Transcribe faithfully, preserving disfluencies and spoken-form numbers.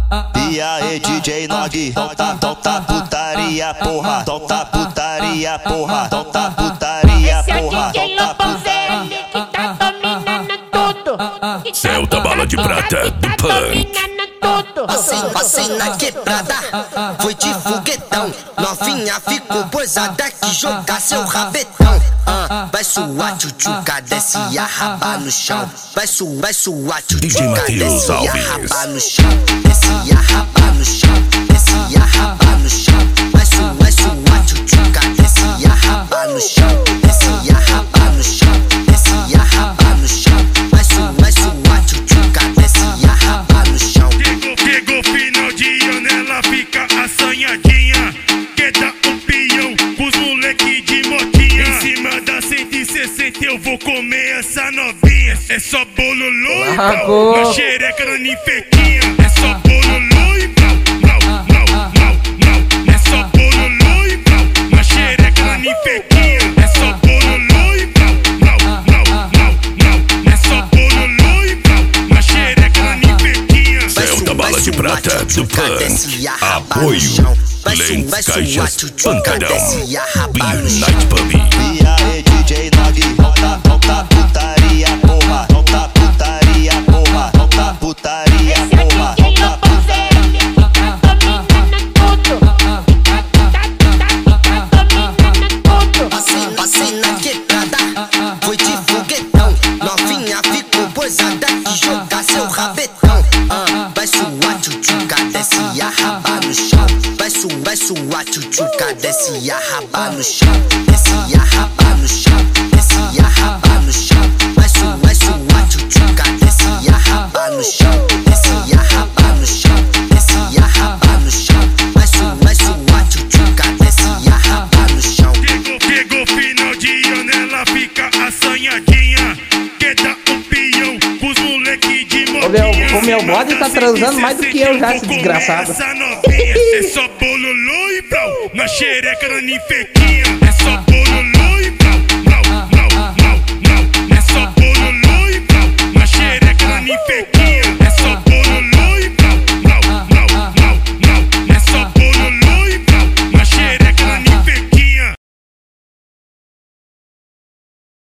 E aí D J Nog, solta, solta putaria porra, solta putaria porra, solta putaria porra. Esse é o D J Lobão Zé, ele que tá dominando tudo. Celta Bala de Prata do Punk. Passei, passei na quebrada, foi de foguetão. Novinha ficou boisada que jogar seu rabetão. Ah, vai suar, tchutchuca, desce e arraba no chão. Vai suar, vai suar, tchutchuca, desce e arraba no chão. Desce e arraba no chão, desce e arraba no chão. Vai suar, vai suar, tchutchuca, desce e arraba no chão. Desce e arraba no chão, desce e arraba no chão. Vai suar, vai suar, tchutchuca, desce e arraba no chão. Chegou final de ano, ela fica assanhadinha. Quer dar um pião pros moleque de motinha. Em cima da cento e sessenta eu vou comer essa novinha. É só bololô e pau, uma xereca na ninfequinha. É só bololô e pau, não, não, não, não. É só bololô e pau, uma xereca na ninfequinha. É só bololô e pau, não, não, não, não. É só bololô e pau, uma xereca na ninfequinha. Celta Bala de Prata do Punk. Apoio Lentes Caixas Pancadão Blue Night Pub. E aí D J Nog, solta, solta putaria porra, solta putaria porra, solta putaria porra. Esse é o D J Lobão Zé, ele que tá dominando tudo. Tá dominando tudo. Passei, passei na quebrada, foi de foguetão. Novinha ficou boisada que jogar seu rabetão. Ah, vai suar, tchutchuca, desce e arraba no chão. Vai suar, vai suar, tchutchuca, desce e arraba no chão. Desce e arraba no chão, desce e arraba no chão. Vai suar, vai suar, tchutchuca, desce e arraba no chão. Desce e arraba no chão, desce e arraba no chão. Vai suar, vai suar, tchutchuca, desce e arraba no chão. Chegou, chegou final de ano, ela fica assanhadinha. Quer dar um pião pros moleque de motinha. O meu bode tá transando mais do que eu já, esse desgraçado. É só bololô e pau, uma xereca na ninfequinha. É só bololô e pau, não, não, não, não. É só bololô e pau, uma xereca na ninfequinha.